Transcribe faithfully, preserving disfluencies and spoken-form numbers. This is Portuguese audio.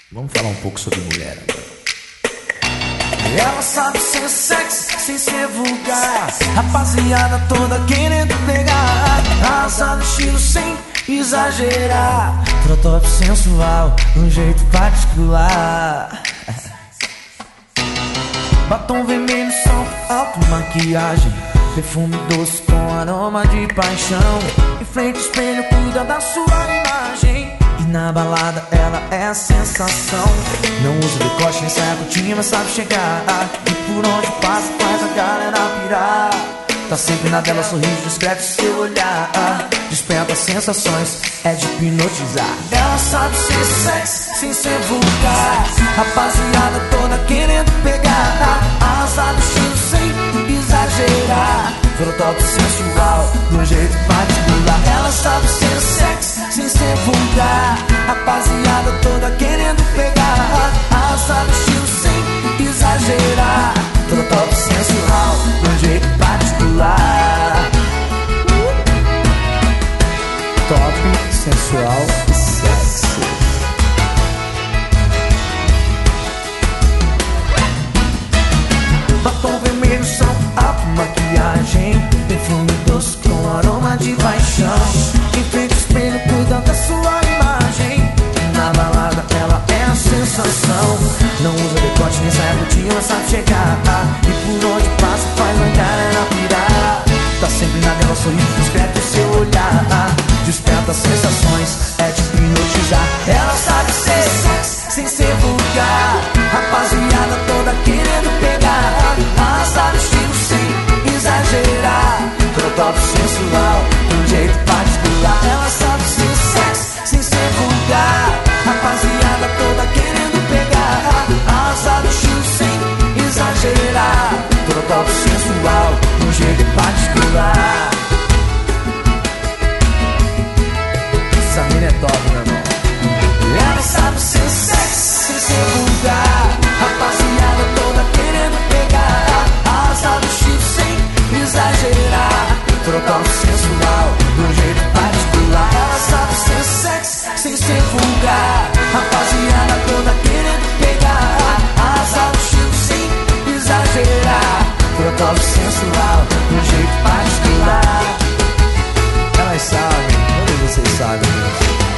Vamos falar um pouco sobre mulher agora. Ela sabe ser sexy sem ser vulgar. Rapaziada toda querendo pegar. Arrasa no estilo sem exagerar. Trotop sensual, um jeito particular. Batom vermelho, salto alto, maquiagem. Perfume doce com aroma de paixão. Em frente ao espelho cuida da sua imagem. E na balada ela é a sensação. Não usa decote nem saia curtinha, mas sabe chegar. E por onde passa faz a galera pirar. Tá sempre na tela, sorriso discreto, seu olhar desperta sensações, é de hipnotizar. Ela sabe ser sexy sem ser vulgar. Rapaziada toda querendo pegar. Arrasar no estilo sem exagerar. Trotop sensual, de um jeito particular. Ela sabe ser sexy sem ser vulgar. Rapaziada toda querendo pegar. Arrasar no estilo sem exagerar. Trotop sensual, de um jeito particular. Top, sensual e sexy. Batom vermelho, salto alto, maquiagem. Perfume doce com aroma de paixão. Em frente ao espelho cuida da sua imagem. Na balada ela é a sensação. Não usa decote nem saia curtinha, mas sabe chegar. E por onde passa faz a galera pirar. Tá sempre na dela, sorriso discreto, seu olhar desperta sensações, é de hipnotizar. Ela sabe ser sexy sem ser vulgar. Rapaziada toda querendo pegar. Arrasar no estilo sem exagerar. Trotop sensual, de um jeito particular. Ela sabe ser sexy sem ser vulgar. Rapaziada toda querendo pegar. Arrasar no estilo sem exagerar. Trotop sensual, de um jeito particular. Essa mina é top, meu irmão. Ela sabe ser sexy sem ser vulgar. Rapaziada toda querendo pegar. Arrasar no estilo sem exagerar. Trotop sensual, de um jeito particular. Ela sabe ser sexy sem ser vulgar. Rapaziada toda querendo pegar. Arrasar no estilo sem exagerar. Trotop sensual, de um jeito particular. Elas sabem, todos vocês sabem disso.